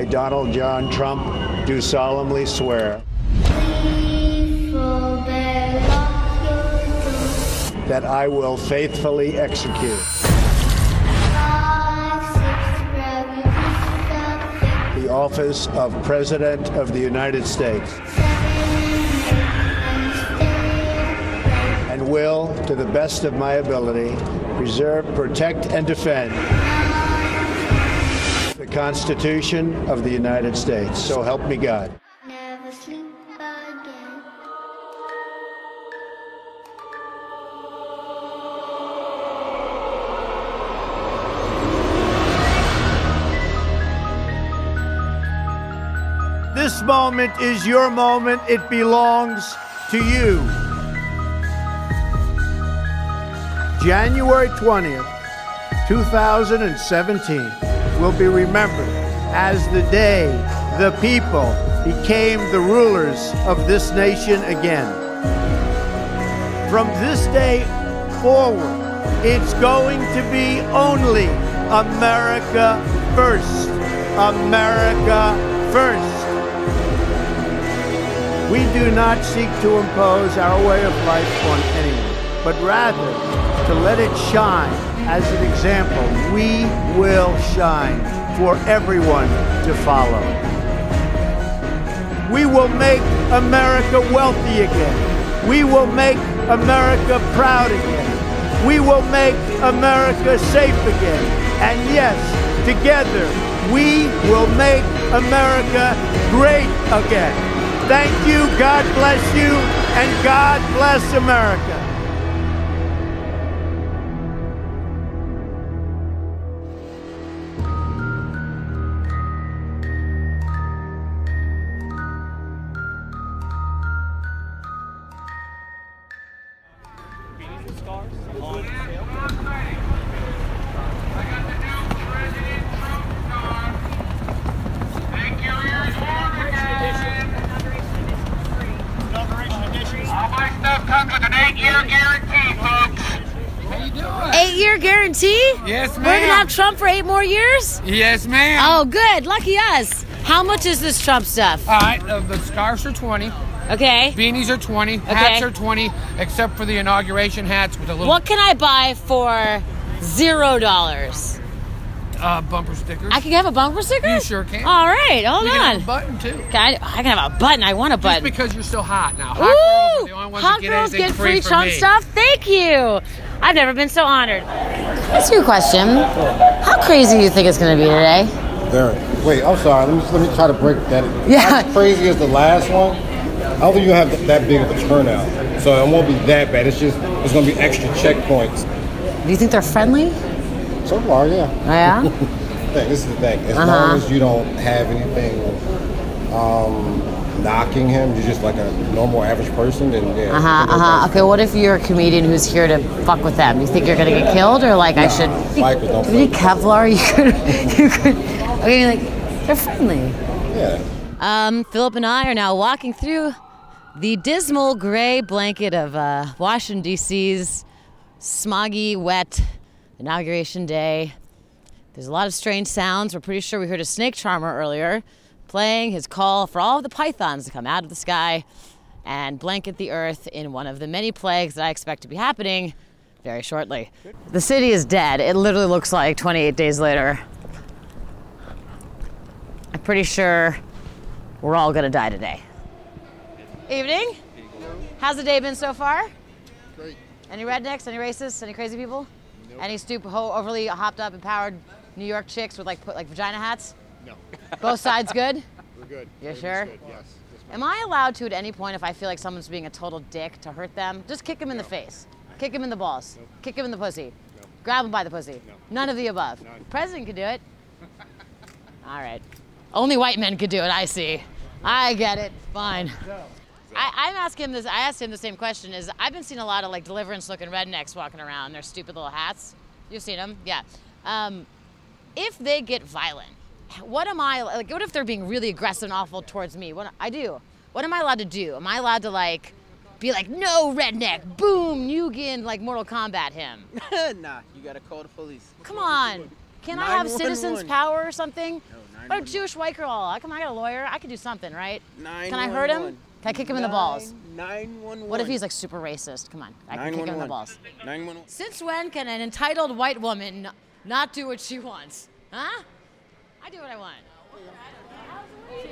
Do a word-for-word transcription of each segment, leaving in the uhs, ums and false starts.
I, Donald John Trump, do solemnly swear that I will faithfully execute the office of President of the United States and will, to the best of my ability, preserve, protect, and defend the Constitution of the United States. So help me God. Never sleep again. This moment is your moment. It belongs to you. January twentieth, two thousand seventeen will be remembered as the day the people became the rulers of this nation again. From this day forward, it's going to be only America first. America first. We do not seek to impose our way of life on anyone, but rather to let it shine as an example. We will shine for everyone to follow. We will make America wealthy again. We will make America proud again. We will make America safe again. And yes, together, we will make America great again. Thank you, God bless you, and God bless America. Eight-year guarantee? Yes, ma'am. We're going to have Trump for eight more years? Yes, ma'am. Oh, good. Lucky us. How much is this Trump stuff? All right, uh, the scarves are twenty. Okay. Beanies are twenty. Okay. Hats are twenty, except for the inauguration hats with a little... What can I buy for zero dollars? Uh, bumper stickers. I can have a bumper sticker? You sure can. All right, hold you on. can have a button, too. Okay, I, I can have a button. I want a button. Just because you're so hot now. Hot Ooh, girls are the only ones hot that get girls anything get free, free from Trump me. stuff? Thank you. I've never been so honored. Ask you a question. How crazy do you think it's going to be today? Very. Wait, I'm sorry. Let me let me try to break that. Yeah. As crazy as the last one, I don't think you have that big of a turnout, so it won't be that bad. It's just it's going to be extra checkpoints. Do you think they're friendly? So far, yeah. Oh, yeah? This is the thing. As Uh-huh. long as you don't have anything um, knocking him, you're just like a normal average person, then yeah. Uh-huh, uh-huh. Okay, what if you're a comedian who's here to fuck with them? You think you're gonna get killed, or like I should Mike, don't be play. Kevlar? You could, you could. Okay, like they're friendly. Yeah. Um, Philip and I are now walking through the dismal gray blanket of uh, Washington D C's smoggy, wet inauguration day. There's a lot of strange sounds. We're pretty sure we heard a snake charmer earlier playing his call for all of the pythons to come out of the sky and blanket the earth in one of the many plagues that I expect to be happening very shortly. The city is dead. It literally looks like twenty-eight days later. I'm pretty sure we're all gonna die today. Evening. How's the day been so far? Great. Any rednecks, any racists, any crazy people? Nope. Any stupid, ho- overly hopped up, empowered New York chicks with like put like vagina hats? No. Both sides good? We're good. You sure? Good. Yes. Am I allowed to at any point, if I feel like someone's being a total dick, to hurt them? Just kick them in No. the face. Kick them in the balls. No. Kick them in the pussy. No. Grab them by the pussy. No. None of the above. None. President could do it. All right. Only white men could do it, I see. I get it. Fine. I, I'm asking him this. I asked him the same question. Is I've been seeing a lot of like deliverance-looking rednecks walking around in their stupid little hats. You've seen them, yeah. Um, if they get violent, what am I like? What if they're being really aggressive and awful towards me? What I do? What am I allowed to do? Am I allowed to like be like, no redneck, boom, Negan, like Mortal Kombat him? Nah, you gotta call the police. Come on. Can I have citizens power or something? Or a Jewish white girl. I come, I got a lawyer. I can do something, right? Can I hurt him? Can I kick him in the balls? nine one one. What if he's like super racist? Come on, I can kick him in the balls. nine one one. Since when can an entitled white woman n- not do what she wants? Huh? I do what I want. We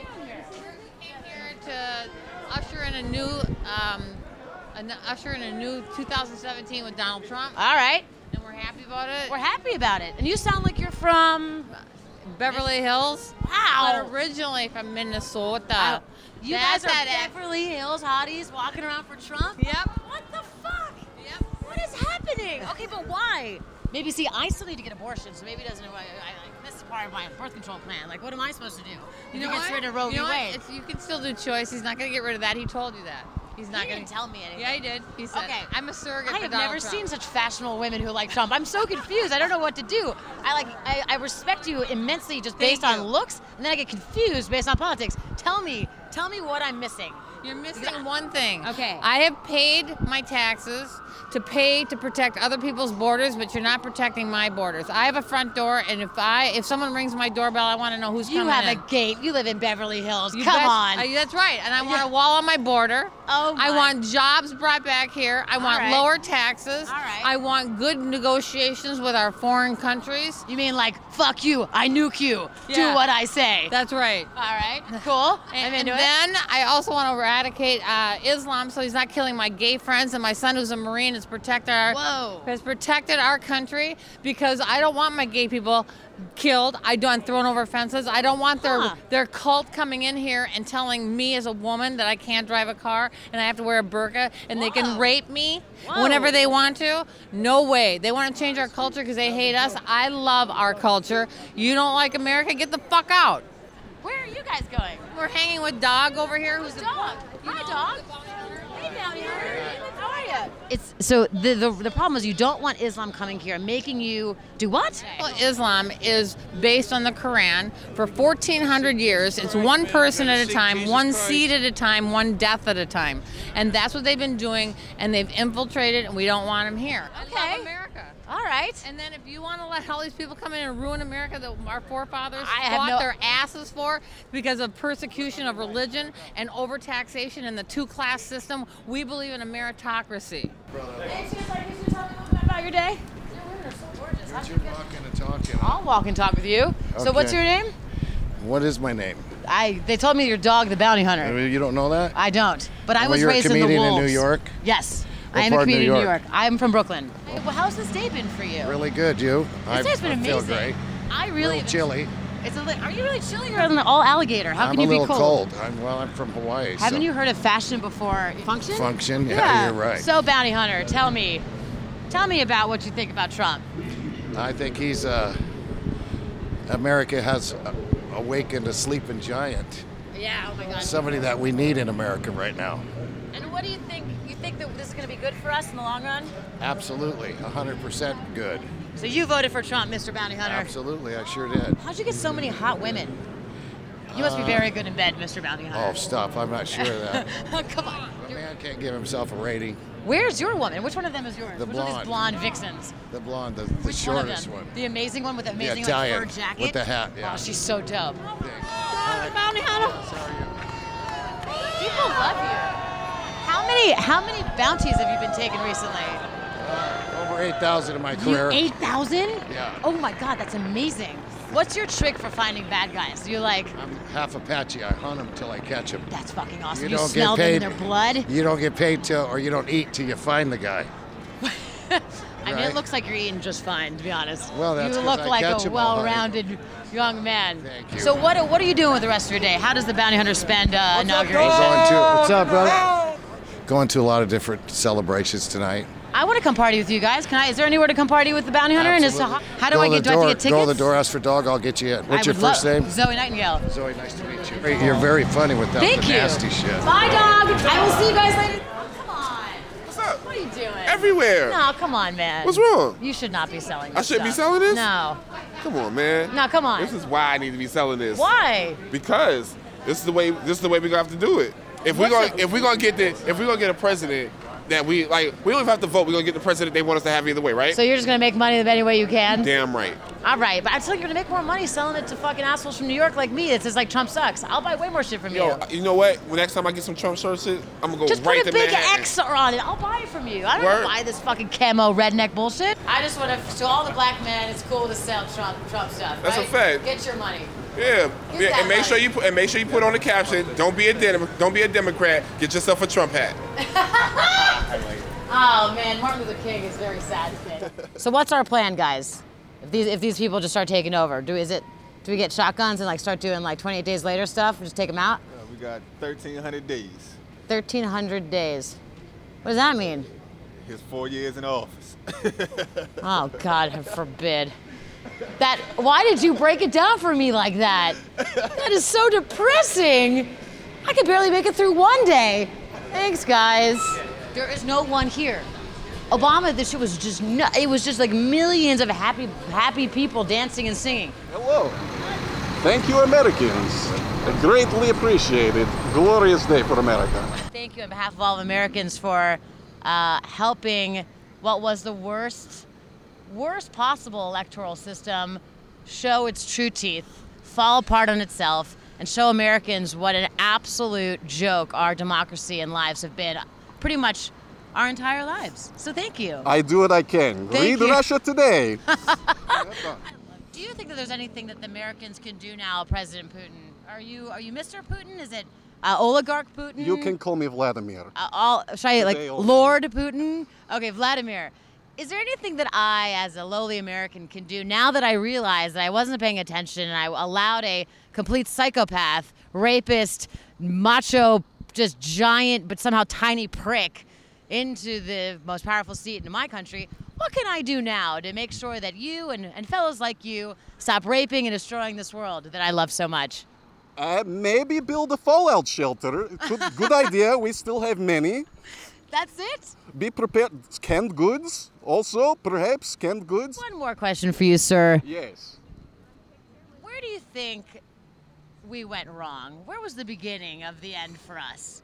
came here to usher in a new, um, an, usher in a new two thousand seventeen with Donald Trump. All right. And we're happy about it. We're happy about it. And you sound like you're from Beverly Hills. Wow. But originally from Minnesota. Wow. You That's guys are that- Beverly Hills hotties walking around for Trump? Yep. What the fuck? Yep. What is happening? Okay, but why? Maybe, see, I still need to get abortion, so maybe it doesn't, I, I, like, this is part of my birth control plan. Like, what am I supposed to do? You If know he gets what? rid of Roe you v. know what? Wade. It's, you can still do choice. He's not going to get rid of that. He told you that. He's not He going didn't tell me anything. Yeah, he did. He said, Okay. I'm a surrogate I for have Donald never Trump. seen such fashionable women who like Trump. I'm so confused. I don't know what to do. I like I, I respect you immensely just based Thank on you. looks, and then I get confused based on politics. Tell me, tell me what I'm missing. You're missing one thing. Okay. I have paid my taxes to pay to protect other people's borders, but you're not protecting my borders. I have a front door, and if I if someone rings my doorbell, I want to know who's You coming have in. a gate. You live in Beverly Hills. You Come bet- on. Uh, that's right. And I want a wall on my border. Oh I my- want jobs brought back here. I want right. lower taxes. All right. I want good negotiations with our foreign countries. You mean like fuck you? I nuke you. Do Yeah. what I say. That's right. All right. Cool. And, I'm into and it. then I also want to eradicate uh, Islam, so he's not killing my gay friends. And my son, who's a Marine, has protected our Whoa. has protected our country because I don't want my gay people killed. I don't thrown over fences. I don't want their Huh. their cult coming in here and telling me as a woman that I can't drive a car and I have to wear a burqa and they Whoa. can rape me Whoa. whenever they want to. No way. They want to change our culture because they hate us. I love our culture. You don't like America? Get the fuck out. Where are you guys going? We're hanging with Dog over here. Who's the Dog. you Hi, know, Dog. the bounty hunter. Hey, Bounty Hunter. How are you? It's so the, the the problem is you don't want Islam coming here, making you do what? Well, Islam is based on the Quran for fourteen hundred years. It's one person at a time, one seed at a time, one death at a time. And that's what they've been doing, and they've infiltrated, and we don't want them here. I Okay. love America. All right. And then if you want to let all these people come in and ruin America that our forefathers I have fought no- their asses for because of persecution of religion and overtaxation and the two-class system, we believe in a meritocracy. About your day? You're walking and talking. I'll walk and talk with you. So what's Okay. your name? What is my name? I. They told me your dog, the bounty hunter. You don't know that? I don't, but I Well, was you're a raised in the comedian in wolves. New York? Yes, What I am a part of New comedian in New York. York? I'm from Brooklyn. Well, how's this day been for you? Really good, you? This day's been I amazing. feel great. I A really. little chilly. It's a. li- Are you really chilly or all alligator? How I'm can a you little be cold? cold. I'm, well, I'm from Hawaii. Haven't so you heard of fashion before function? Function? Yeah, you're right. So bounty hunter, tell me, tell me about what you think about Trump. I think he's, uh, America has uh, awakened a sleeping giant. Yeah. Oh my God. Somebody that we need in America right now. And what do you think? You think that this is going to be good for us in the long run? Absolutely. one hundred percent good. So you voted for Trump, Mister Bounty Hunter. Absolutely. I sure did. How'd you get so many hot women? You must be very good in bed, Mister Bounty Oh, Hunter. stop. I'm not sure of that. Come on. A man can't give himself a rating. Where's your woman? Which one of them is yours? The Which one of these blonde. blonde vixens? The blonde, the, the Which shortest one one. of them? The amazing one with the amazing like, Italian, fur jacket? with the hat, yeah. Oh, she's so dope. Thanks. Bounty Hunter. People love you. How many how many bounties have you been taking recently? Uh, over eight thousand in my You career. eight thousand? Yeah. Oh my God, that's amazing. What's your trick for finding bad guys? You're like, I'm half Apache. I hunt them till I catch them. that's fucking awesome. You You, don't get smell them in paid. their blood. You don't get paid till, or you don't eat till you find the guy. I mean, it Right. looks like you're eating just fine, to be honest. Well, that's you 'cause look I like catch a 'em all, honey. well-rounded young man. Thank you. So what what are you doing with the rest of your day? How does the bounty hunter spend uh, inauguration? Going to, what's up, brother? Going to a lot of different celebrations tonight. I want to come party with you guys. Can I? Is there anywhere to come party with the bounty hunter? And is, Absolutely. how do Go I to get? the Do I have door, to get tickets? Go to the door, ask for dog, I'll get you in. What's I your would first love- name? Zoe Nightingale. Zoe, nice to meet you. You're very funny without Thank the you. nasty shit. Bye, dog. I will see you guys later. Come on. What's up? What are you doing? Everywhere. No, come on, man. What's wrong? You should not be selling I this shouldn't be stuff. selling this? No. Come on, man. No, come on. This is why I need to be selling this. Why? Because this is the way. This is the way we're gonna have to do it. If we're What's gonna it- if we're gonna get the if we're gonna get a president that we like. We don't even have to vote. We're gonna get the president they want us to have either way, right? So you're just gonna make money any way you can? Damn right. All right, but I feel like you're gonna make more money selling it to fucking assholes from New York like me. It's just like Trump sucks. I'll buy way more shit from Yo, you. you know what? When next time I get some Trump shirts, I'm gonna go Just right put a to big Manhattan. X on it. I'll buy it from you. I don't Word. want to buy this fucking camo redneck bullshit. I just want to, to all the black men, it's cool to sell Trump Trump stuff. That's a right? fact. Get your money. Yeah, Get yeah, that and make money. sure you put and make sure you put on the caption. Don't be a Dem- don't be a Democrat. Get yourself a Trump hat. Oh man, Martin Luther King is very sad today. So what's our plan, guys? If these if these people just start taking over, do is it do we get shotguns and like start doing like twenty-eight days later stuff and just take them out? Uh, we got thirteen hundred days. thirteen hundred days. What does that mean? His four years in office. Oh God forbid. That why did you break it down for me like that? That is so depressing. I could barely make it through one day. Thanks, guys. There is no one here. Obama, this shit was just no, it was just like millions of happy happy people dancing and singing. Hello. Thank you, Americans. Greatly appreciated. Glorious day for America. Thank you on behalf of all of Americans for uh, helping what was the worst, worst possible electoral system show its true teeth, fall apart on itself, and show Americans what an absolute joke our democracy and lives have been pretty much our entire lives. So thank you. I do what I can. Thank Read you. Russia Today. Do you think that there's anything that the Americans can do now, President Putin? Are you are you Mister Putin? Is it uh, oligarch Putin? You can call me Vladimir. Uh, all should I like Today also. Lord Putin? Okay, Vladimir. Is there anything that I, as a lowly American, can do now that I realize that I wasn't paying attention and I allowed a complete psychopath, rapist, macho, just giant but somehow tiny prick into the most powerful seat in my country? What can I do now to make sure that you and, and fellows like you stop raping and destroying this world that I love so much? Uh, maybe build a fallout shelter. Good, good idea. We still have many. That's it? Be prepared. Canned goods. Also, perhaps canned goods. One more question for you, sir. Yes. Where do you think we went wrong? Where was the beginning of the end for us?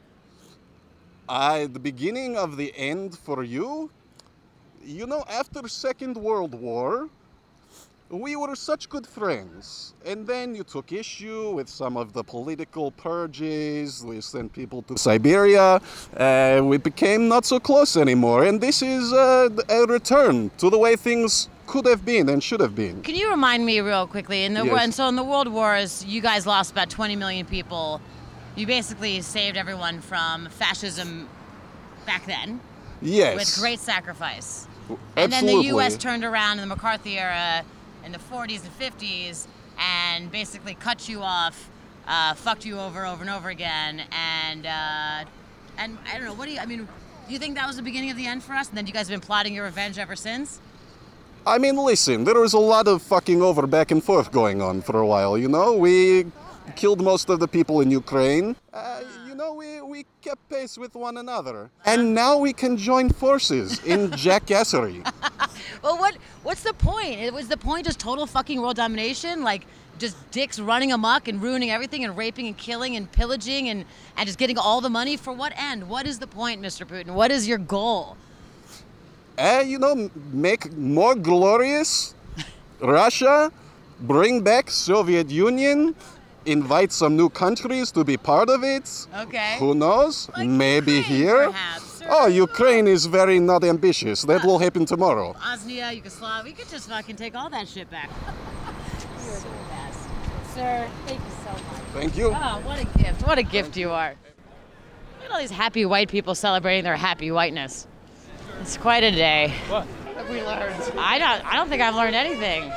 Uh, the beginning of the end for you? You know, after Second World War, we were such good friends. And then you took issue with some of the political purges. We sent people to Siberia. Uh, we became not so close anymore. And this is uh, a return to the way things could have been and should have been. Can you remind me real quickly? In the Yes. and so in the World Wars, you guys lost about twenty million people. You basically saved everyone from fascism back then. Yes. With great sacrifice. Absolutely. And then the U S turned around in the McCarthy era in the forties and fifties and basically cut you off, uh, fucked you over over and over again, and uh, and I don't know. What do you? I mean, do you think that was the beginning of the end for us? And then you guys have been plotting your revenge ever since? I mean, listen, there was a lot of fucking over back and forth going on for a while, you know? We killed most of the people in Ukraine. Uh, you know, we, we kept pace with one another. And now we can join forces in jackassery. Well, what what's the point? It was the point just total fucking world domination? Like, just dicks running amok and ruining everything and raping and killing and pillaging and, and just getting all the money? For what end? What is the point, Mister Putin? What is your goal? Uh, you know, m- make more glorious Russia, bring back Soviet Union, invite some new countries to be part of it. Okay. Who knows? Like Maybe Ukraine, here. perhaps, or- Oh, Ukraine is very not ambitious. That will happen tomorrow. Bosnia, Yugoslavia, we could just fucking take all that shit back. You're the best. Sir, thank you so much. Thank you. Oh, what a gift. What a gift you are. Look at all these happy white people celebrating their happy whiteness. It's quite a day. What have we learned? I don't I don't think I've learned anything.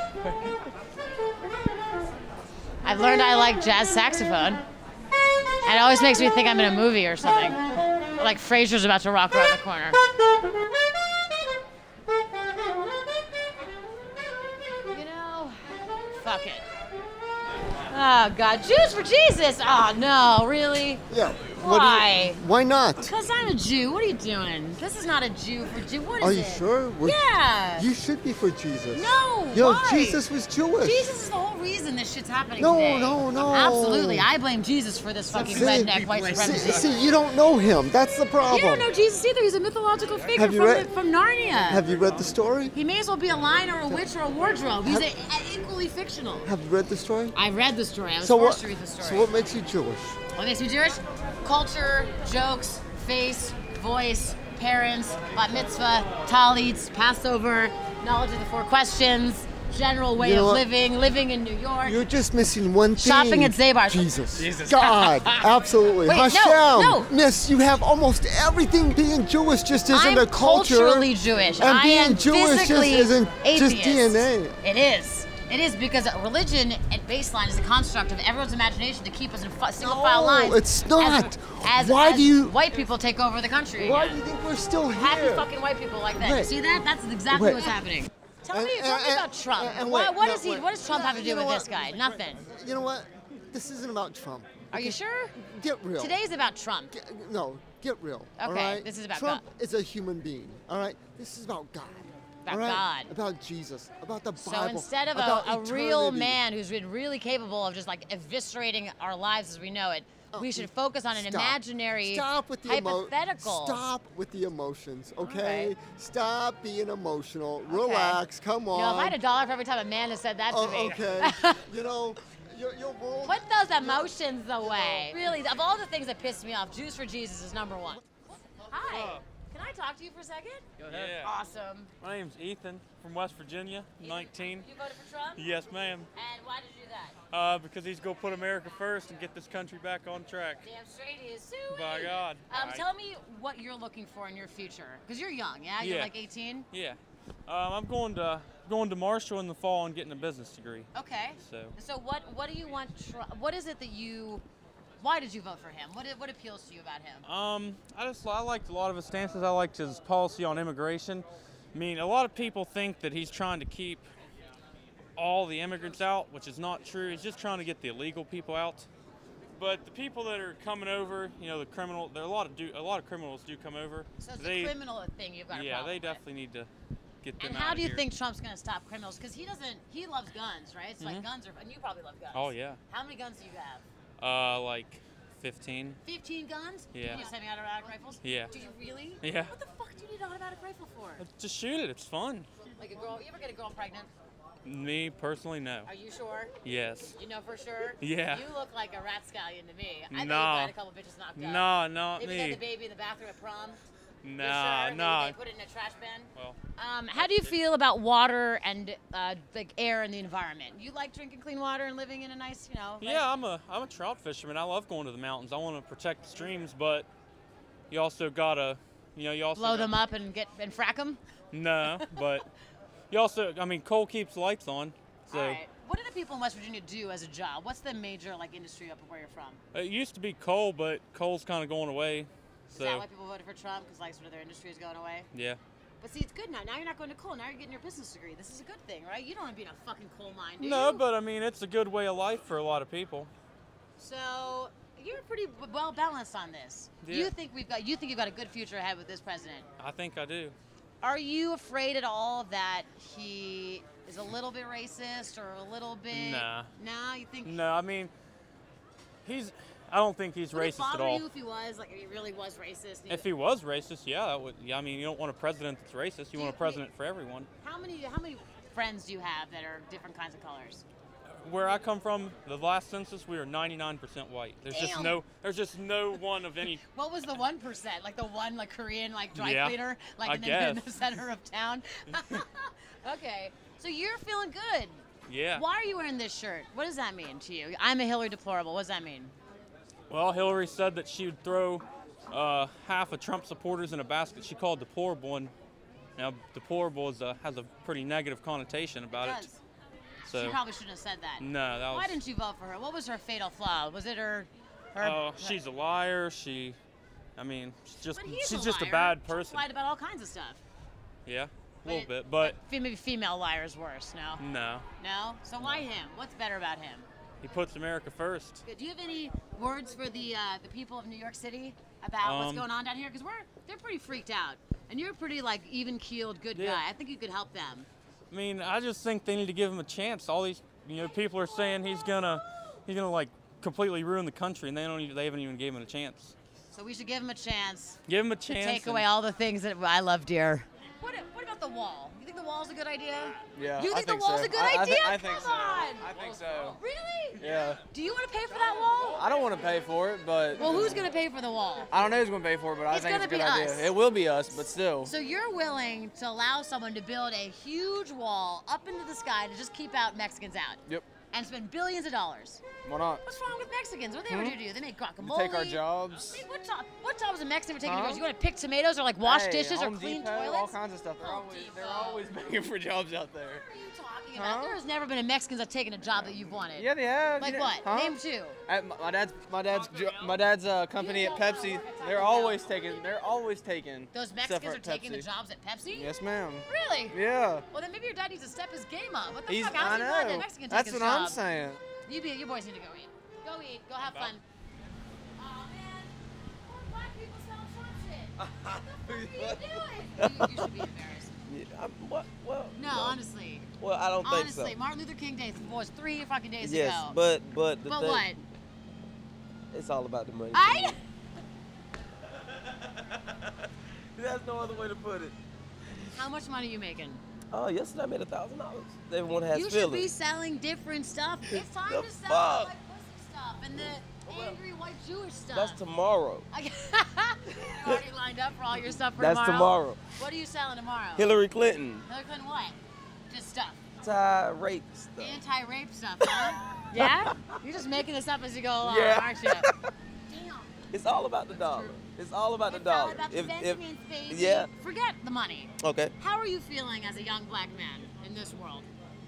I've learned I like jazz saxophone. And it always makes me think I'm in a movie or something. Like Frasier's about to rock around the corner. You know, fuck it. Oh God, Jews for Jesus! Oh no, really? Yeah. What do you- Why? why not? Because I'm a Jew. What are you doing? This is not a Jew for Jew. What is Are it? you sure? We're- Yeah. You should be for Jesus. No. Yo, why? Jesus was Jewish. Jesus is the whole reason this shit's happening No, today. no, no. Absolutely. I blame Jesus for this fucking See, redneck white see, supremacy. see, you don't know him. That's the problem. You don't know Jesus either. He's a mythological figure Have you from, read- the, from Narnia. Have you read the story? He may as well be a lion or a witch or a wardrobe. He's Have- a, a equally fictional. Have you read the story? I read the story. I was So forced what? to read the story. So what makes you Jewish? What makes me Jewish? Culture, jokes, face, voice, parents, bat mitzvah, talits, Passover, knowledge of the four questions, general way You know of what? living, living in New York. You're just missing one thing. Shopping at Zabar's. Jesus. Jesus. God, absolutely. Wait, no, Hashem. no. Miss, you have almost everything. Being Jewish just isn't I'm a culture. culturally Jewish. And I being am Jewish just physically isn't just atheist. D N A. It is. It is because religion at baseline is a construct of everyone's imagination to keep us in fu- single No, file lines. it's not. As, as, Why as do you- white people take over the country? Why again. do you think we're still here? Happy fucking white people like that. Wait. You see that? That's exactly Wait. what's happening. Tell And- me, tell and- me about and- Trump. and Why, wait, what no, is he? wait. What does Trump have to You do know with what? this guy? Nothing. You know what? This isn't about Trump. Are you sure? Get real. Today's about Trump. Get- no, get real. all Okay, right? this is about Trump God. is a human being. All right. This is about God. About all right? God. About Jesus. About the So Bible. instead of about a, a real eternity. man who's been really capable of just like eviscerating our lives as we know it, we should focus on an Stop. imaginary, Stop with the emo- hypothetical. Stop with the emotions, okay? right. Stop being emotional. Relax. Come on. You know, if I had a dollar for every time a man has said that to Oh, me. okay. you know, your, your world. Put those emotions away. Really, of all the things that piss me off, Jews for Jesus is number one. Hi. Can I talk to you for a second? Go ahead. Yeah. Awesome. My name's Ethan from West Virginia, nineteen. You voted for Trump? Yes, ma'am. And why did you do that? Uh, because he's going to put America first and get this country back on track. Damn straight he is. By God. Um, I- tell me what you're looking for in your future. Because you're young, yeah? You're Yeah. like eighteen? Yeah. Um, I'm going to going to Marshall in the fall and getting a business degree. Okay. So So what what do you want, Tru- what is it that you, why did you vote for him? What what appeals to you about him? Um, I just I liked a lot of his stances. I liked his policy on immigration. I mean, a lot of people think that he's trying to keep all the immigrants out, which is not true. He's just trying to get the illegal people out. But the people that are coming over, you know, the criminal, there are a lot of do a lot of criminals do come over. So it's they, a criminal thing you've got a yeah, problem they with. definitely need to get them And out how of do you here. think Trump's going to stop criminals? Because he doesn't, he loves guns, right? It's like Mhm. guns are, and you probably love guns. Oh, yeah. How many guns do you have? Uh, like fifteen. fifteen guns? Yeah. You semi-automatic rifles? Yeah. Do you really? Yeah. What the fuck do you need an automatic rifle for? Just shoot it. It's fun. Like a girl, you ever get a girl pregnant? Me personally, no. Are you sure? Yes. You know for sure? Yeah. You look like a rat scallion to me. I think No. you got a couple bitches knocked up. No, not Maybe me. had the baby in the bathroom at prom. No, You sure? Maybe no. They put it in a trash bin. Well, Um, how do you feel about water and uh, like air and the environment? You like drinking clean water and living in a nice, you know? nice- yeah, I'm a I'm a trout fisherman. I love going to the mountains. I want to protect the streams, but you also gotta, you know, you also blow gotta- them up and get and frack them. No, but you also, I mean, coal keeps the lights on. So All right. What do the people in West Virginia do as a job? What's the major like industry up where you're from? it used to be coal, but coal's kind of going away. Is So that why people voted for Trump? Because like sort of their industry is going away. yeah. But see, it's good now. Now you're not going to coal. Now you're getting your business degree. This is a good thing, right? You don't want to be in a fucking coal mine, do No, you? but I mean, it's a good way of life for a lot of people. So you're pretty w- well balanced on this. Yeah. You think we've got? You think you've got a good future ahead with this president? I think I do. Are you afraid at all that he is a little bit racist or a little bit? Nah. Nah, you think? No, I mean, he's. I don't think he's Would it racist at bother all. you if he was like if he really was racist? and If he was racist, yeah, that would. Yeah, I mean, you don't want a president that's racist. You want a president for everyone. How many how many friends do you have that are different kinds of colors? Where I come from, the last census, we are ninety-nine percent white. There's just Damn. no. There's just no one of any. What was the one percent? Like the one like Korean like dry Yeah, cleaner, like I in, the, in guess. the center of town. Okay, so you're feeling good. Yeah. Why are you wearing this shirt? What does that mean to you? I'm a Hillary deplorable. What does that mean? Well, Hillary said that she would throw uh, half of Trump supporters in a basket. She called deplorable, and now deplorable is a, has a pretty negative connotation about It it. does. So She probably shouldn't have said that. no, that was. Why didn't you vote for her? What was her fatal flaw? Was it her? her Oh, she's a liar. She, I mean, she's just But he's she's a just liar. a bad Trump's person. lied about all kinds of stuff. Yeah, a little But- bit, but Fe- Maybe female liars worse. No. no. No. So why him? What's better about him? He puts America first. Good. Do you have any words for the uh, the people of New York City about what's Um, going on down here? Because we're they're pretty freaked out, and you're a pretty like even keeled good Yeah. guy. I think you could help them. I mean, I just think they need to give him a chance. All these, you know, people are saying he's gonna, he's gonna like completely ruin the country, and they don't, even, they haven't even given him a chance. So we should give him a chance. Give him a to chance. take and- away all the things that I love dear. What, what about the wall? You think the wall's a good idea? Yeah, You I think, think the wall's so. a good I- I idea? thi- I think Come so. on. I think so. Really? Yeah. Do you want to pay for that wall? I don't want to pay for it, but Well, who's going to pay for the wall? I don't know who's going to pay for it, but I It's think it's a gonna good be idea. us. It will be us, but still. So you're willing to allow someone to build a huge wall up into the sky to just keep out Mexicans out Yep. and spend billions of dollars? Why not? What's wrong with Mexicans? What do they ever Hmm? do to you? They make To guacamole. take our jobs. I mean, what, job, what job is a Mexican for taking Huh? jobs? You want to pick tomatoes or like wash Hey, dishes or Home clean Depot, toilets? all kinds of stuff. They're always, they're always begging for jobs out there. What are you talking about? There has never been a Mexican that's taken a job that you've wanted. Yeah, they have. Like yeah. what? Huh? Name two. At my, my dad's, my dad's, jo- my dad's uh, company at Pepsi. They're always taking, they're always taking. Those stuff Mexicans are at taking the Pepsi. jobs at Pepsi? Yes, ma'am. Really? Yeah. Well, then maybe your dad needs to step his game up. What the He's, fuck? How's I he letting a know. Mexican take That's his what I'm job? saying. You, be, you boys need to go eat. Go eat. Go have fun. Aw, man. Poor black people selling Trump shit. What the fuck are you doing? You, you should be embarrassed. Yeah, I'm, what, well, No, honestly. Well, I don't think Honestly, so. Martin Luther King Day was three fucking days Yes, ago. but but the But thing, what? It's all about the money. I. There's no other way to put it. How much money are you making? Oh, yesterday I made a thousand dollars. Everyone has You should feelings. be selling different stuff. It's time The to sell fuck? like pussy stuff and the angry white Jewish stuff. That's tomorrow. I- You're already lined up for all your stuff for That's tomorrow. tomorrow. What are you selling tomorrow? Hillary Clinton. Hillary Clinton what? Just stuff. Anti-rape stuff. Anti-rape stuff, huh? Yeah? You're just making this up as you go along, Yeah. aren't you? It's all about the dollar. It's all about the It's all dollar. about the If- if- Benjamins, baby. yeah. Forget the money. Okay. How are you feeling as a young black man in this world?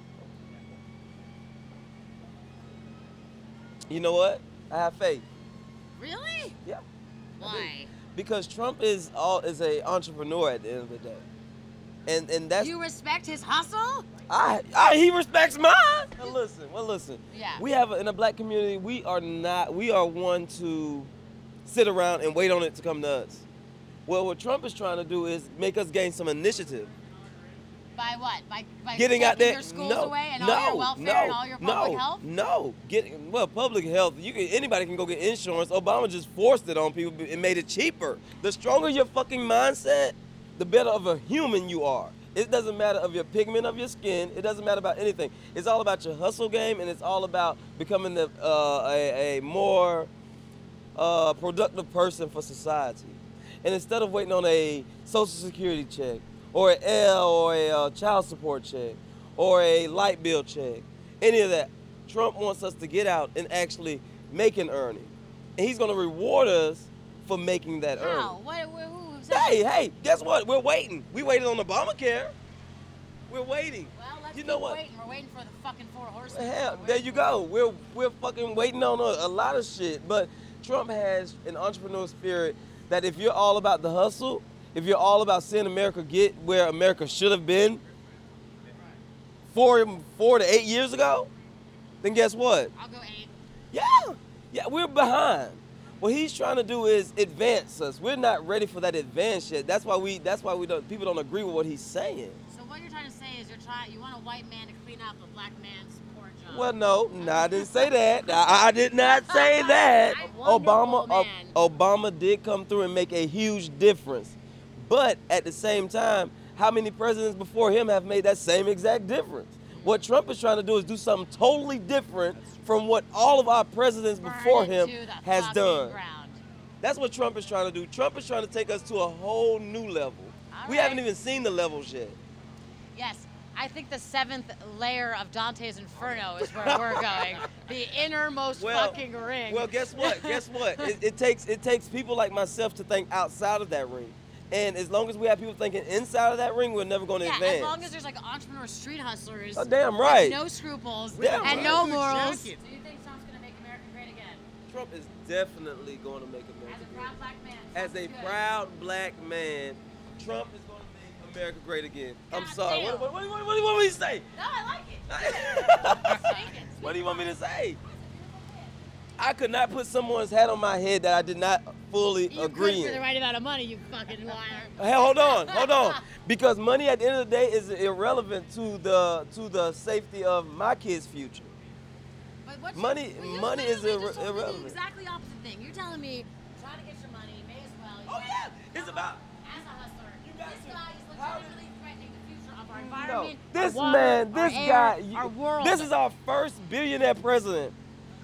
You know what? I have faith. Really? Yeah. Why? Because Trump is all is a entrepreneur at the end of the day, and and that's You respect his hustle? I, I he respects mine. Well, listen, well listen. Yeah. We have a, in a black community. We are not. We are one to sit around and wait on it to come to us. Well, what Trump is trying to do is make us gain some initiative. By what? By, by Getting out taking there, your schools no, away and no, all your welfare no, and all your public no, health? no. Getting well, public health. You can anybody can go get insurance. Obama just forced it on people and made it cheaper. The stronger your fucking mindset, the better of a human you are. It doesn't matter of your pigment of your skin. It doesn't matter about anything. It's all about your hustle game, and it's all about becoming the, uh, a, a more uh, productive person for society. And instead of waiting on a Social Security check, or an L, or a uh, child support check, or a light bill check, any of that, Trump wants us to get out and actually make an earning. And he's going to reward us for making that earning. How? What, who, who's Hey, hey, guess what? We're waiting. We waited on Obamacare. We're waiting. Well, let's You keep know what? waiting. We're waiting for the fucking four horsemen. Hell, there you go. We're we're fucking waiting on a, a lot of shit. But Trump has an entrepreneur spirit that if you're all about the hustle, if you're all about seeing America get where America should have been four four to eight years ago, then guess what? I'll go eight. Yeah, yeah, we're behind. What he's trying to do is advance us. We're not ready for that advance yet. That's why we. That's why we don't. People don't agree with what he's saying. So what you're trying to say is you're trying. You want a white man to clean up a black man's poor job. Well, no, no, I didn't say that. I, I did not say that. Obama, wonderful uh, Obama did come through and make a huge difference, but at the same time, how many presidents before him have made that same exact difference? What Trump is trying to do is do something totally different from what all of our presidents before him has done. That's what Trump is trying to do. Trump is trying to take us to a whole new level. All We right. haven't even seen the levels yet. Yes, I think the seventh layer of Dante's Inferno is where we're going. The innermost Well- fucking ring. Well, guess what? guess what? It, it takes it takes people like myself to think outside of that ring. And as long as we have people thinking inside of that ring, we're never going to yeah, advance. as long as there's like entrepreneur street hustlers. Oh, damn with right. No scruples Damn and right. no Good morals. jacket. Do you think Trump's gonna make America great again? Trump is definitely going to make America As a great. proud black man. As a Trump's good. proud black man, Trump is going to make America great again. I'm God sorry. damn. What, what, what, what do you want me to say? No, I like it. What do you want me to say? I could not put someone's hat on my head that I did not fully You agree could for in. the right amount of money, you fucking liar. Hey, hold on, hold on. Because money at the end of the day is irrelevant to the to the safety of my kids' future. But what you- Money, but you money is literally irre- just told me the irrelevant. exactly opposite thing. You're telling me, trying to get your money, may as well. Oh yeah, it's about. As a hustler, this guy is legitimately threatening the future of our No, environment, this our water, man, our this air, guy, our world. this is our first billionaire president.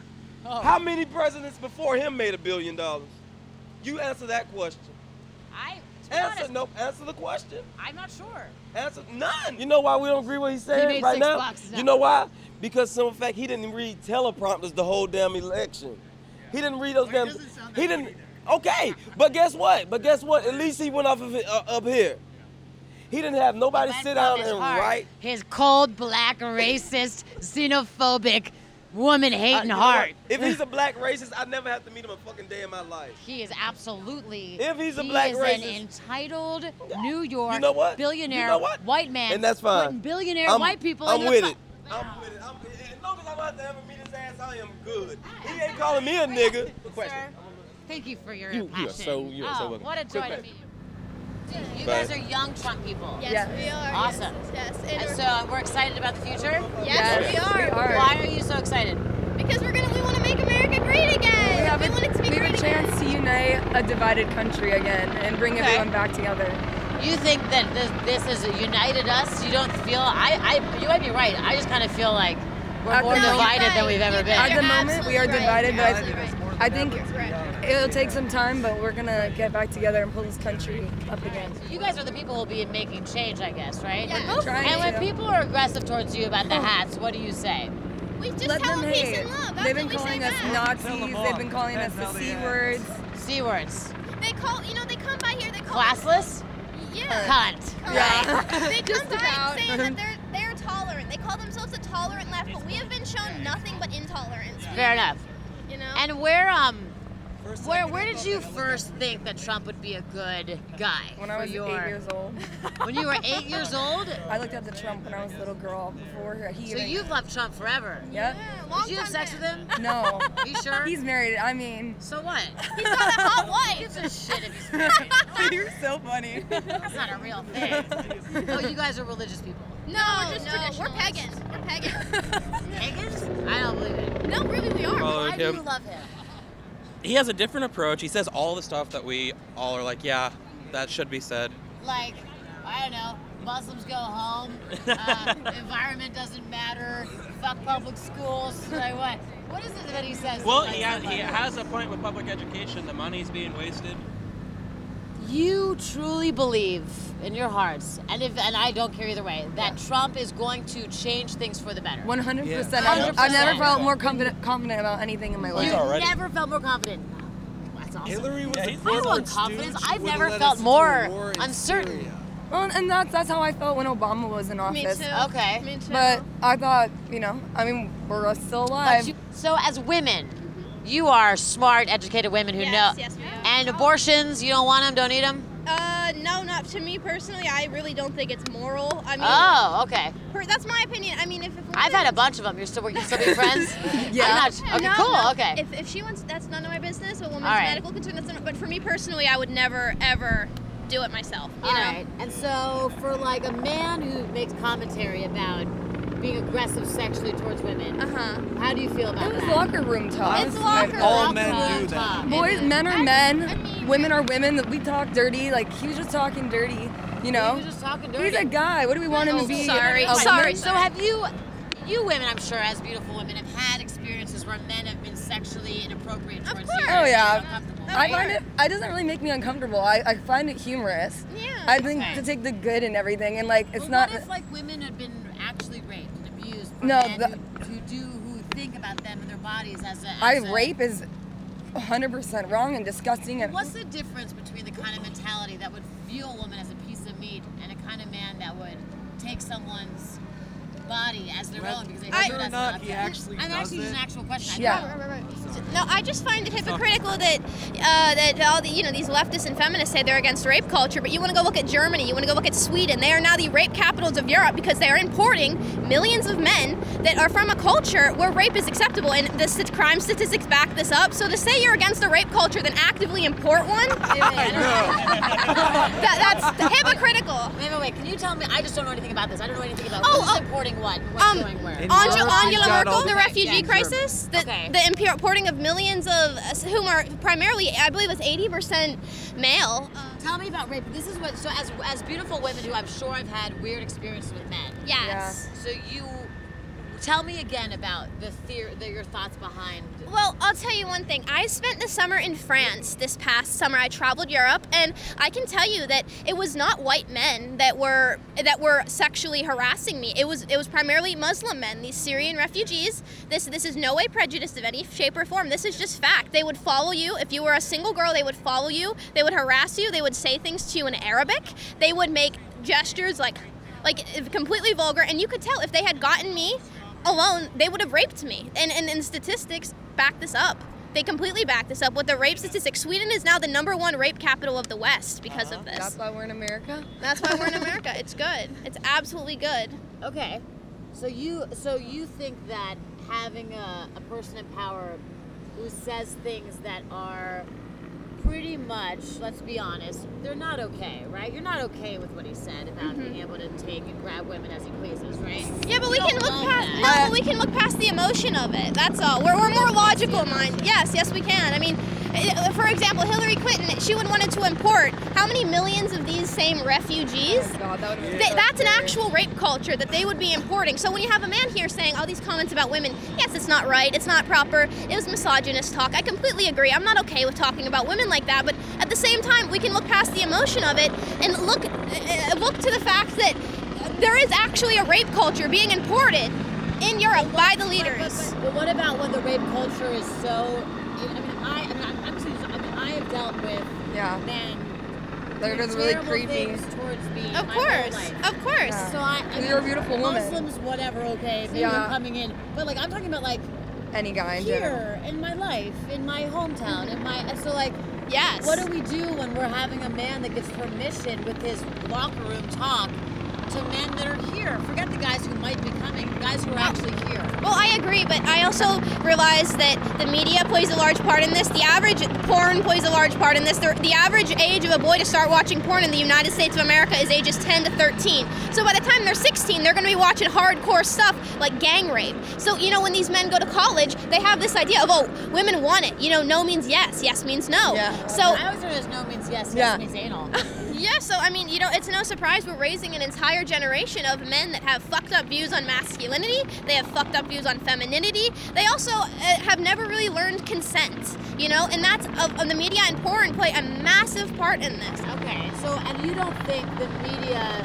Oh. How many presidents before him made a billion dollars? You answer that question. I. to be Answer, honest, no, answer the question. I'm not sure. Answer none. You know why we don't agree what he's saying made right six now? bucks, You know why? Because some fact he didn't read teleprompters the whole damn election. He didn't read those damn. He didn't. Okay, but guess what? But guess what? At least he went off of it, uh, up here. He didn't have nobody Went sit from down his and heart. write. His cold, black, racist, xenophobic, woman-hating I- you know heart. what? If he's a black racist, I never have to meet him a fucking day in my life. He is absolutely. If he's a he black is racist- an entitled New York You know what? billionaire You know what? white man, And that's fine. putting billionaire I'm- white people I'm in with the it. I'm with it. I'm with it. As long as I don't have to ever meet his ass, I am good. He ain't calling me a nigga. Sir, thank you for your You- you are passion. so- you are so oh, welcome. what a Good joy to man. meet you. Dude, you Bye. guys are young Trump people. Yes, Yes. we are. Awesome. Yes, yes. And And so uh, we're excited about the future. Yes, we are. We are. Why are you so excited? Because we're gonna, we want to make America great again. We have, we a, want it to be we have great a chance to unite a divided country again and bring Okay. everyone back together. You think that this, this has united us? You don't feel? I, I, you might be right. I just kind of feel like we're At more the moment- divided than we've ever been. At the moment, we are divided, but I, I think right. it'll take some time, but we're gonna get back together and pull this country up again. You guys are the people who will be making change, I guess, right? Yeah. We're trying And when to. people are aggressive towards you about the Oh. hats, what do you say? We just Let tell them them peace hate. and love. That's They've been what we calling say us back. Nazis. They've been calling us the C words. C words. They call, you know, they come by here. They call Classless? Yeah. Cunt. Yeah. Right. They come Just by about. saying that they're they're tolerant. They call themselves a tolerant left, but we have been shown nothing but intolerance. Fair enough. You know. And where um where where did you first think that Trump would be a good guy? When I for was your, eight years old. When you were eight years old? I looked at the Trump when I was a little girl before he. So even- you've loved Trump forever. Yep. Did you have sex with him? No. You sure? He's married. I mean. So what? He's got a hot wife. Gives a shit if he's married. You're so funny. That's not a real thing. Oh, you guys are religious people. No, we're just no, we're pagans. We're pagans. Pagans? I don't believe it. No, really, we are. Followed Why do him. you love him? He has a different approach. He says all the stuff that we all are like, yeah, that should be said. Like, I don't know, Muslims go home, uh, environment doesn't matter, fuck public schools, like what? What is it that he says? Well, that he, likes has, he somebody? has a point with public education. The money's being wasted. You truly believe in your hearts, and if and I don't care either way, that Trump is going to change things for the better. One hundred percent. Yeah. I've I've never felt more confident confident about anything in my life. You never felt more confident. That's awesome. Hillary was I a don't forward want confidence. stooge. She I've would've never led felt us into a more war in uncertain. Syria. Well, and that's that's how I felt when Obama was in Me office. too. Okay. Me too. But I thought, you know, I mean, we're still alive. But you- so as women, you are smart, educated women who Yes, know. yes, we are. And abortions, you don't want them, don't need them? Uh, no, not to me personally. I really don't think it's moral. I mean, Oh, okay. per, that's my opinion. I mean, if, if I've had a bunch of them. You're still, we can still be friends? Yeah. I'm not, okay, no, cool, no. okay. If, if she wants, that's none of my business. A woman's All right. medical concern. That's none, but for me personally, I would never ever do it myself. You All know. right. And so for like a man who makes commentary about being aggressive sexually towards women, Uh huh. how do you feel about It was that? locker room talk. It's locker All room. men Locker do room that. talk. Boys, men are men, women are women. We talk dirty. Like he was just talking dirty, you know. He was just talking dirty. He's a guy. What do we want him Oh, to be? sorry. a Sorry. woman? So have you, you women, I'm sure, as beautiful women, have had experiences where men have been sexually inappropriate Of towards course. you? Oh yeah. Uncomfortable. I find it. It doesn't really make me uncomfortable. I, I find it humorous. Yeah. I think Okay. to take the good and everything, and like it's But not. what if like women had been actually raped and abused? For No, men the- who, who do who think about them and their bodies as a. I as a- rape is one hundred percent wrong and disgusting. And What's the difference between the kind of mentality that would view a woman as a piece of meat and a kind of man that would take someone's body as their own because they Whether think or that's not not he fair. actually I'm does actually just it. an actual question. I Yeah. don't- Right, right, right. No, I just find it hypocritical that uh, that all the, you know, these leftists and feminists say they're against rape culture, but you want to go look at Germany, you want to go look at Sweden. They are now the rape capitals of Europe because they are importing millions of men that are from a culture where rape is acceptable, and the st- crime statistics back this up. So to say you're against the rape culture, then actively import one, that, that's hypocritical. Wait, wait, wait. Can you tell me? I just don't know anything about this. I don't know anything about Oh, who's oh. importing what. What's Um, going where. Angela, Angela got all Merkel, the- the refugee Yeah, crisis, the, Okay. the importing of millions of, uh, whom are primarily, I believe it's eighty percent male. Tell me about rape. This is what. So as as beautiful women who I'm sure I've had weird experiences with men. Yes. So you tell me again about the theory, the, your thoughts behind. Well, I'll tell you one thing. I spent the summer in France this past summer. I traveled Europe, and I can tell you that it was not white men that were that were sexually harassing me. It was it was primarily Muslim men, these Syrian refugees. This this is no way prejudiced of any shape or form. This is just fact. They would follow you if you were a single girl. They would follow you. They would harass you. They would say things to you in Arabic. They would make gestures like like completely vulgar, and you could tell if they had gotten me alone, they would have raped me. And, and, and statistics back this up. They completely back this up with the rape statistics. Sweden is now the number one rape capital of the West because of this. That's why we're in America. That's why we're in America. It's good. It's absolutely good. Okay. So you so you think that having a, a person in power who says things that are pretty much, let's be honest, they're not okay, right? You're not okay with what he said about Mhm. being able to take and grab women as he pleases, right? Yeah, but we You can don't look love past. that. No, but we can look past the emotion of it. That's all. We're, we're more logical mind. Yes, yes, we can. I mean, eh, for example, Hillary Clinton. She would wanted to import how many millions of these same refugees? God, that would be They, so that's an scary. actual rape culture that they would be importing. So when you have a man here saying all these comments about women, yes, it's not right, it's not proper, it was misogynist talk. I completely agree. I'm not okay with talking about women like that. But at the same time, we can look past the emotion of it and look uh, look to the fact that there is actually a rape culture being imported in Europe by the leaders. But, but, but what about when the rape culture is so? I mean, I, I mean, I'm, I'm just, I mean, I have dealt with Yeah. men. They're doing just really terrible creepy. things towards me. Of my whole course, life. of course. Yeah. So I, I 'Cause mean, you're a beautiful woman. Muslims, whatever, okay, maybe Yeah. they're coming in, but like I'm talking about like Any guy in general. here in my life, in my hometown, in my so like. Yes. What do we do when we're having a man that gets permission with his locker room talk to men that are here? Forget the guys who might be coming, the guys who are actually here. Well, I agree, but I also realize that the media plays a large part in this. The average porn plays a large part in this. The, the average age of a boy to start watching porn in the United States of America is ages ten to thirteen. So by the time they're sixteen, they're going to be watching hardcore stuff like gang rape. So, you know, when these men go to college, they have this idea of, oh, women want it. You know, no means yes, yes means no. Yeah. So, I always heard as no means yes, yes Yeah. means anal. yeah, so I mean, you know, it's no surprise we're raising an entire generation of men that have fucked up views on masculinity. They have fucked up views on femininity. They also uh, have never really learned consent, you know, and that's uh, uh, the media and porn play a massive part in this. Okay, so and you don't think the media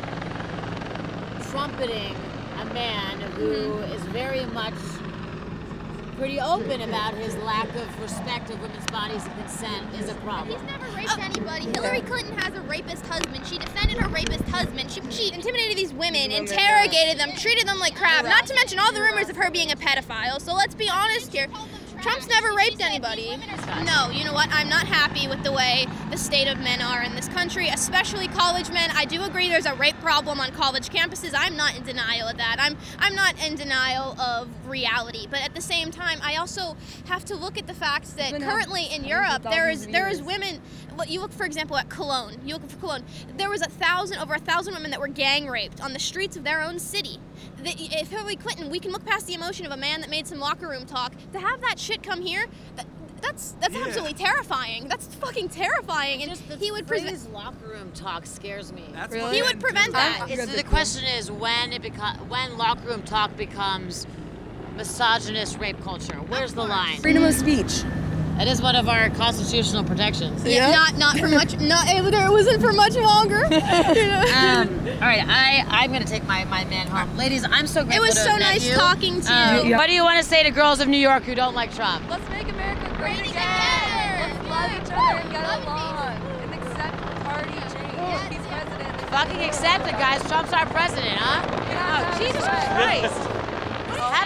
trumpeting a man who Mm-hmm. is very much pretty open about his lack of respect of women's bodies and consent is a problem? He's never raped anybody. Hillary Clinton has a rapist husband. She defended her rapist husband. She, she intimidated these women, interrogated them, treated them like crap. Not to mention all the rumors of her being a pedophile. So let's be honest here. Trump's never raped anybody. No, you know what? I'm not happy with the way the state of men are in this country, especially college men. I do agree there's a rape problem on college campuses. I'm not in denial of that. I'm I'm not in denial of reality. But at the same time, I also have to look at the fact that Women have currently in hundreds of Europe there is thousands of there is years. women. Well, you look, for example, at Cologne. You look for Cologne. There was a thousand, over a thousand women that were gang raped on the streets of their own city. The, if Hillary Clinton, we can look past the emotion of a man that made some locker room talk. To have that shit come here, that, that's that's Yeah. absolutely terrifying. That's fucking terrifying. And Just the he would phrase present. locker room talk scares me. That's Really? what He men would prevent do. that. It's, the question is when it beco- when locker room talk becomes misogynist rape culture. Where's the line? Freedom of speech. It is one of our constitutional protections. Yeah, not not for much. Not it, there wasn't for much longer. um, all right, I I'm gonna take my, my man home, ladies. I'm so grateful. It was to so have met nice you. talking to Um, you. What do you want to say to girls of New York who don't like Trump? Let's make America great again. again. Let's love each other and get along and accept the party change. He's president. Fucking accept it, guys. Trump's our president, huh? Yeah, Oh, Jesus that's right. Christ.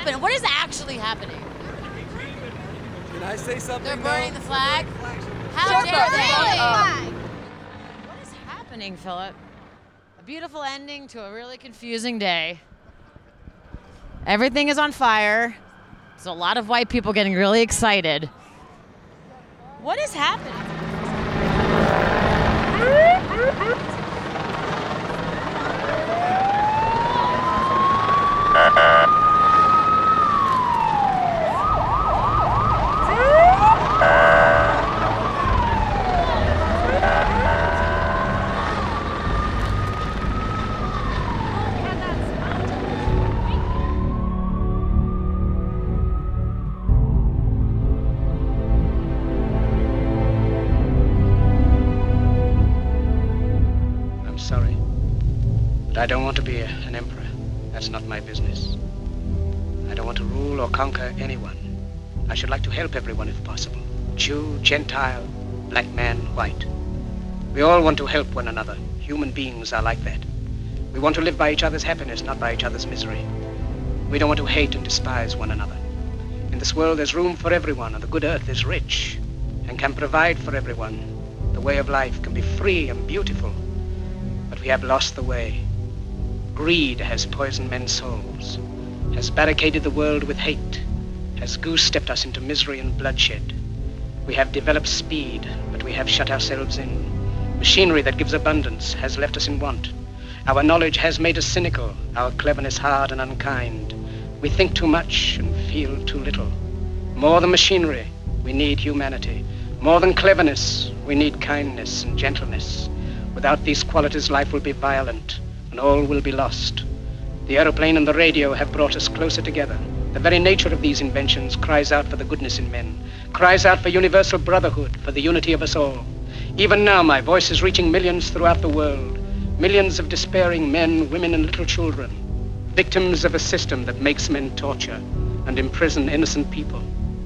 happening? What is actually happening? Can I say something? They're burning though? the flag? How Shut dare the they? fuck up. What is happening, Philip? A beautiful ending to a really confusing day. Everything is on fire. There's a lot of white people getting really excited. What is happening? I'm sorry, but I don't want to be a, an emperor. That's not my business. I don't want to rule or conquer anyone. I should like to help everyone if possible. Jew, Gentile, black man, white. We all want to help one another. Human beings are like that. We want to live by each other's happiness, not by each other's misery. We don't want to hate and despise one another. In this world there's room for everyone, and the good earth is rich and can provide for everyone. The way of life can be free and beautiful, but we have lost the way. Greed has poisoned men's souls, has barricaded the world with hate, has goose-stepped us into misery and bloodshed. We have developed speed, but we have shut ourselves in. Machinery that gives abundance has left us in want. Our knowledge has made us cynical, our cleverness hard and unkind. We think too much and feel too little. More than machinery, we need humanity. More than cleverness, we need kindness and gentleness. Without these qualities, life will be violent, and all will be lost. The aeroplane and the radio have brought us closer together. The very nature of these inventions cries out for the goodness in men, cries out for universal brotherhood, for the unity of us all. Even now, my voice is reaching millions throughout the world, millions of despairing men, women, and little children, victims of a system that makes men torture and imprison innocent people.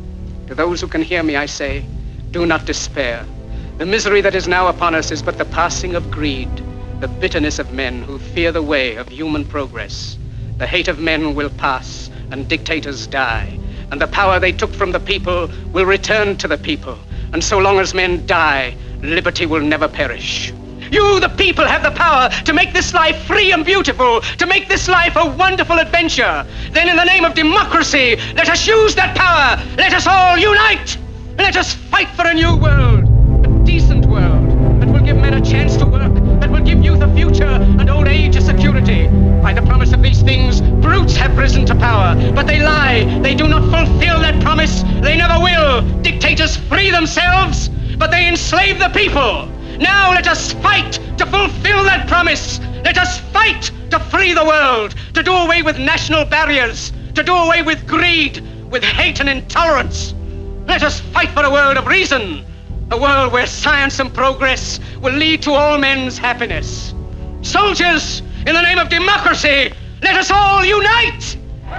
To those who can hear me, I say, do not despair. The misery that is now upon us is but the passing of greed, the bitterness of men who fear the way of human progress. The hate of men will pass, and dictators die, and the power they took from the people will return to the people. And so long as men die, liberty will never perish. You, the people, have the power to make this life free and beautiful, to make this life a wonderful adventure. Then in the name of democracy, let us use that power. Let us all unite. Let us fight for a new world, a decent world, that will give men a chance to work, that will give youth a future and old age a security. By the promise of these things, brutes have risen to power, but they lie. They do not fulfill that promise. They never will. Dictators free themselves, but they enslave the people. Now let us fight to fulfill that promise. Let us fight to free the world, to do away with national barriers, to do away with greed, with hate and intolerance. Let us fight for a world of reason, a world where science and progress will lead to all men's happiness. Soldiers, in the name of democracy, let us all unite!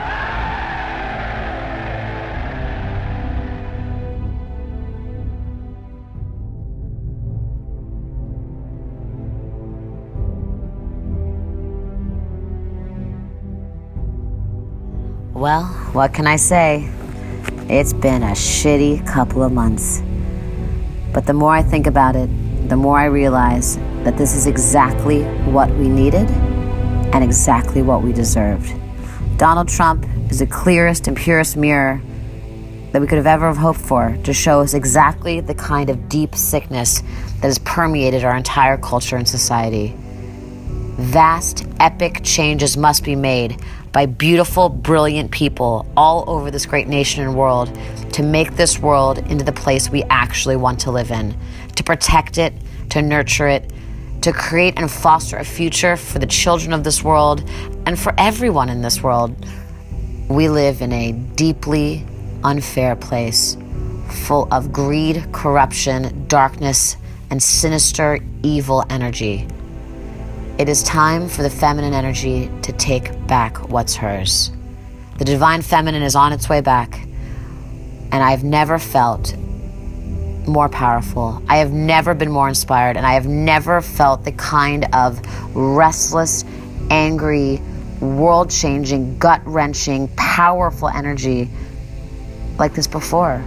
Well, what can I say? It's been a shitty couple of months. But the more I think about it, the more I realize that this is exactly what we needed and exactly what we deserved. Donald Trump is the clearest and purest mirror that we could have ever hoped for to show us exactly the kind of deep sickness that has permeated our entire culture and society. Vast, epic changes must be made by beautiful, brilliant people all over this great nation and world to make this world into the place we actually want to live in, to protect it, to nurture it, to create and foster a future for the children of this world and for everyone in this world. We live in a deeply unfair place, full of greed, corruption, darkness, and sinister, evil energy. It is time for the feminine energy to take back what's hers. The divine feminine is on its way back, and I've never felt more powerful. I have never been more inspired, and I have never felt the kind of restless, angry, world-changing, gut-wrenching, powerful energy like this before.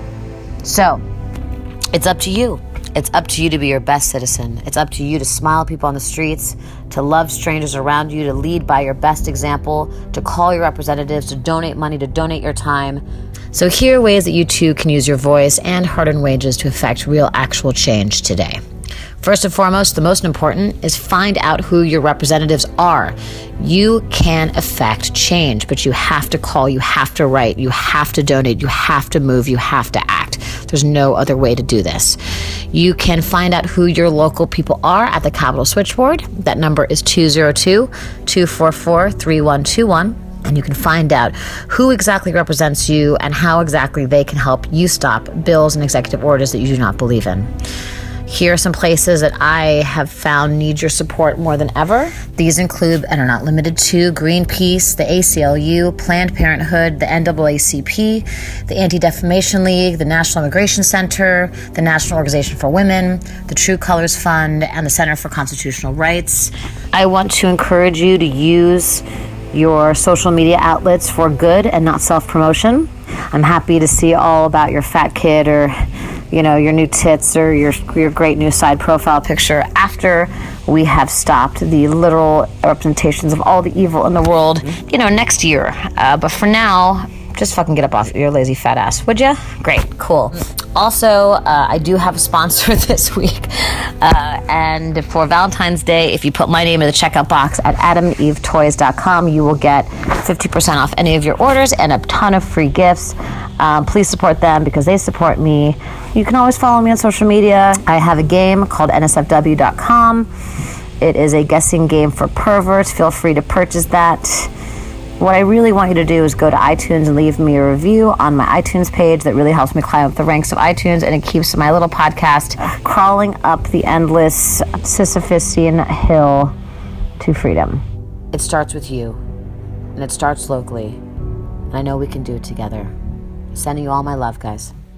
So, it's up to you. It's up to you to be your best citizen. It's up to you to smile at people on the streets, to love strangers around you, to lead by your best example, to call your representatives, to donate money, to donate your time. So here are ways that you too can use your voice and hard-earned wages to affect real, actual change today. First and foremost, the most important is find out who your representatives are. You can affect change, but you have to call, you have to write, you have to donate, you have to move, you have to act. There's no other way to do this. You can find out who your local people are at the Capitol Switchboard. That number is two zero two, two four four, three one two one. And you can find out who exactly represents you and how exactly they can help you stop bills and executive orders that you do not believe in. Here are some places that I have found need your support more than ever. These include, and are not limited to, Greenpeace, the A C L U, Planned Parenthood, the N double A C P, the Anti-Defamation League, the National Immigration Center, the National Organization for Women, the True Colors Fund, and the Center for Constitutional Rights. I want to encourage you to use your social media outlets for good and not self-promotion. I'm happy to see all about your fat kid or, you know, your new tits or your your great new side profile picture after we have stopped the literal representations of all the evil in the world, you know, next year. Uh, but for now, just fucking get up off your lazy fat ass, would ya? Great, cool. Also, uh, I do have a sponsor this week. Uh, and for Valentine's Day, if you put my name in the checkout box at adam eve toys dot com, you will get fifty percent off any of your orders and a ton of free gifts. Um, please support them because they support me. You can always follow me on social media. I have a game called N S F W dot com. It is a guessing game for perverts. Feel free to purchase that. What I really want you to do is go to iTunes and leave me a review on my iTunes page. That really helps me climb up the ranks of iTunes, and it keeps my little podcast crawling up the endless Sisyphusian hill to freedom. It starts with you, and it starts locally, and I know we can do it together. Sending you all my love, guys.